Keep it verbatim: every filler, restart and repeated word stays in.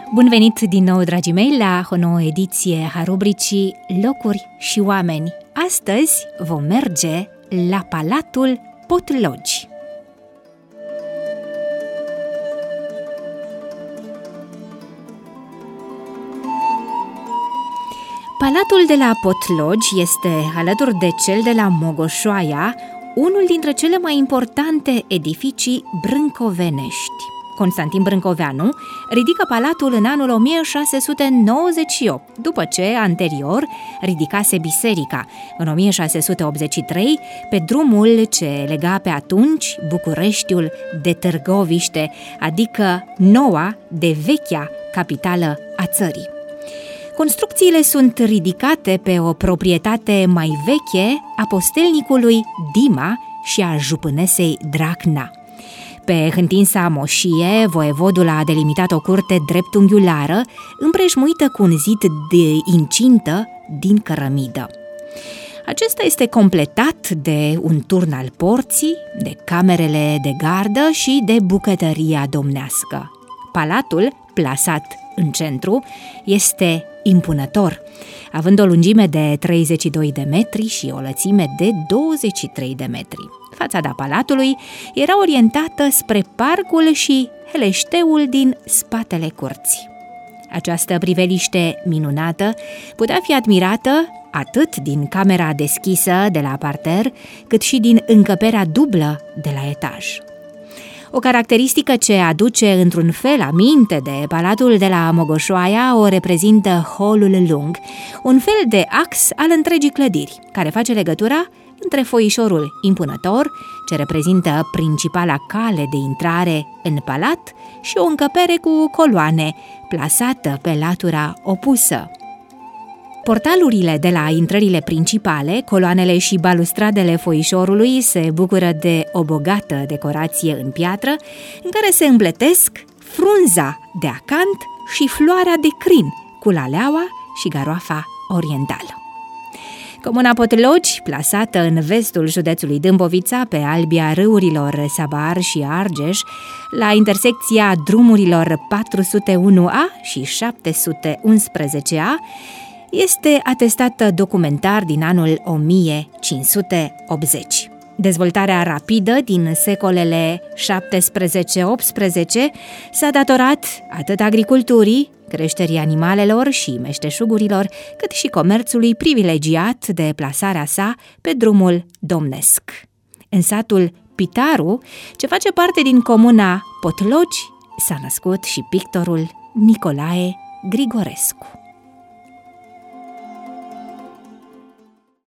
Bun venit din nou, dragii mei, la o nouă ediție a rubricii Locuri și oameni. Astăzi vom merge la Palatul Potlogi. Palatul de la Potlogi este, alături de cel de la Mogoșoaia, unul dintre cele mai importante edificii brâncovenești. Constantin Brâncoveanu ridică palatul în anul o mie șase sute nouăzeci și opt, după ce, anterior, ridicase biserica, în o mie șase sute optzeci și trei, pe drumul ce lega pe atunci Bucureștiul de Târgoviște, adică noua de vechea capitală a țării. Construcțiile sunt ridicate pe o proprietate mai veche a postelnicului Dima și a jupânesei Dracna. Pe hântinsa moșie, voievodul a delimitat o curte dreptunghiulară, împrejmuită cu un zid de incintă din cărămidă. Acesta este completat de un turn al porții, de camerele de gardă și de bucătăria domnească. Palatul, plasat în centru, este impunător, având o lungime de treizeci și doi de metri și o lățime de douăzeci și trei de metri. Fațada palatului era orientată spre parcul și heleșteul din spatele curții. Această priveliște minunată putea fi admirată atât din camera deschisă de la parter, cât și din încăperea dublă de la etaj. O caracteristică ce aduce într-un fel aminte de Palatul de la Mogoșoaia o reprezintă holul lung, un fel de ax al întregii clădiri, care face legătura între foișorul impunător, ce reprezintă principala cale de intrare în palat, și o încăpere cu coloane, plasată pe latura opusă. Portalurile de la intrările principale, coloanele și balustradele foișorului se bucură de o bogată decorație în piatră, în care se împletesc frunza de acant și floarea de crin, cu laleaua și garoafa orientală. Comuna Potlogi, plasată în vestul județului Dâmbovița, pe albia râurilor Sabar și Argeș, la intersecția drumurilor patru sute unu A și șapte sute unsprezece A, este atestată documentar din anul o mie cinci sute optzeci. Dezvoltarea rapidă din secolele șaptesprezece optsprezece s-a datorat atât agriculturii, creșterii animalelor și meșteșugurilor, cât și comerțului privilegiat de plasarea sa pe drumul domnesc. În satul Pitaru, ce face parte din comuna Potlogi, s-a născut și pictorul Nicolae Grigorescu.